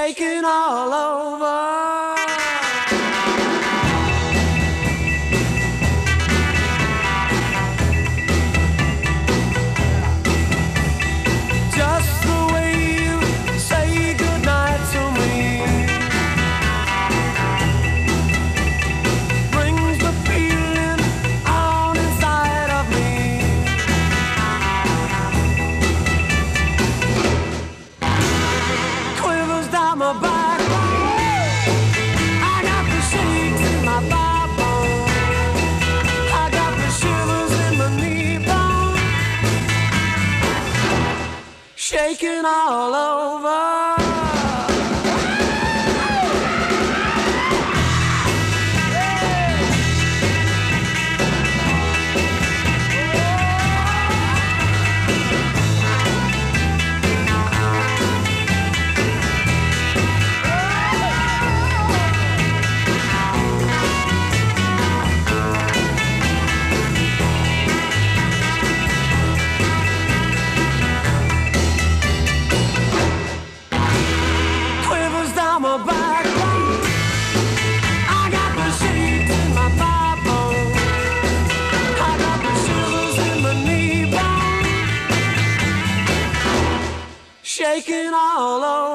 shaking all over. Just the way you say goodnight to me brings the feeling on inside of me. Quivers down my backbone. I got the shakes in my backbone. I got the shivers in my knee bone. Shaking all over. Quivers down my backbone. I got the shakes in my backbone. I got the shivers in my knee bone. Shaking all over.